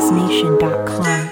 BeatBossNation.com.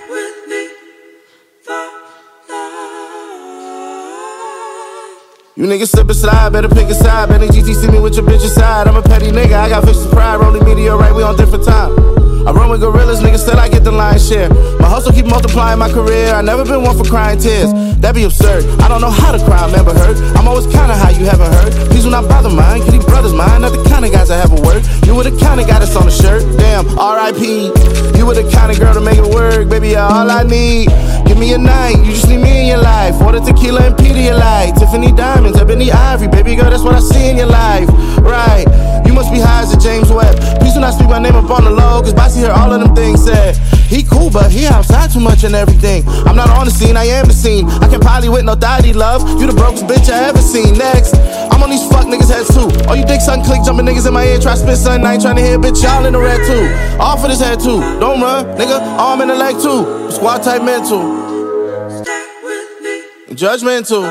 You niggas slip and slide, better pick a side. Benny GT see me with your bitch aside. I'm a petty nigga, I got vicious pride. Rolling meteorite, we on different time. I run with gorillas, niggas still I get the lion's share. My hustle keep multiplying my career. I never been one for crying tears, that'd be absurd. I don't know how to cry, remember hurt. I'm always kinda high, you haven't heard. Please do not bother mine, kitty brothers mine. Not the kind of guys that have a word. You were the kind of guy that's on the shirt. Damn, R.I.P. You were the kind of girl to make it work. Baby, you're all I need. Give me a night, you just need me in your life. Order tequila and Pedialyte, Tiffany diamonds, ebony ivory. Baby girl, that's what I see in your life. Right, you must be high as a James Webb. Please do not speak my name up on the low, cause Bossy hear all of them things said. He cool, but he outside too much and everything. I'm not on the scene, I am the scene. I can probably with no daddy love. You the brokest bitch I ever seen. Next, I'm on these fuck niggas' heads too. All you dick sucking click jumping niggas in my ear, try spit something. I ain't trying to hear, bitch, y'all in the red too. All for this head too. Don't run, nigga, arm in the leg too. Squad type mental. Judgmental.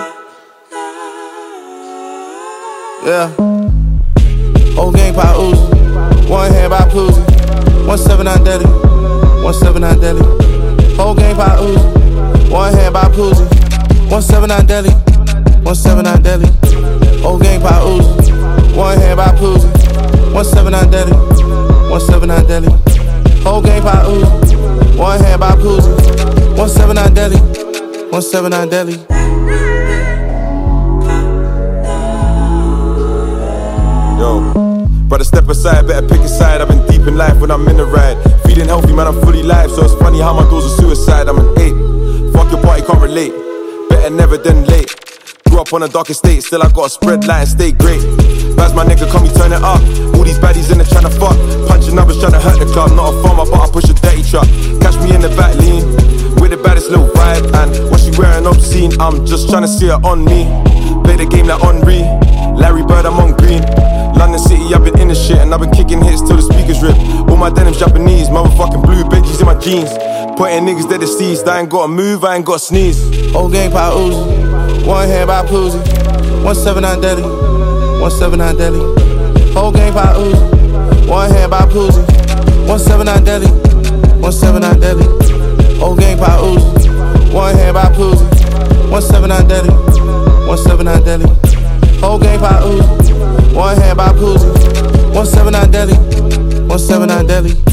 Yeah. Whole gang by Uzi. One hand by Poozy. 179 Deli. 179 Deli. Whole gang by Uzi. One hand by Poozy. 179 Deli. 179 Deli. Whole gang by Uzi. One hand by Poozy. 179 Deli. 179 Deli. Whole gang by Uzi. One hand by Poozy. 179 Deli. 179 Deli. Yo, brother, step aside, better pick a side. I've been deep in life when I'm in the ride. Feeling healthy, man, I'm fully live. So it's funny how my doors are suicide. I'm an 8. Fuck your party, can't relate. Better never than late. Grew up on a dark estate, still I gotta spread light and stay great. Baz my nigga, come me turn it up. All these baddies in there tryna fuck. Punching numbers tryna hurt the club. Not a farmer, but I push a dirty truck. Catch me in the back lean with the baddest little vibe. And what she wearing obscene, I'm just tryna see her on me. Play the game like Henri. Larry Bird, I'm on green. London City, I've been in the shit and I've been kicking hits till the speakers rip. All my denim's Japanese, motherfucking blue Benjis in my jeans. Pointing niggas dead deceased, I ain't gotta move, I ain't gotta sneeze. Whole gang by Uzi. One hand by Poozy. 179 Deli. 179 Deli. Whole gang by Uzi. One hand by Poozy. 179 Deli. 179 Deli. Whole gang by Uzi. One hand by Poozy. 179 Deli. 179 Deli. Whole gang by Uzi. One hand by Poozy. 179 Deli. 179 Deli.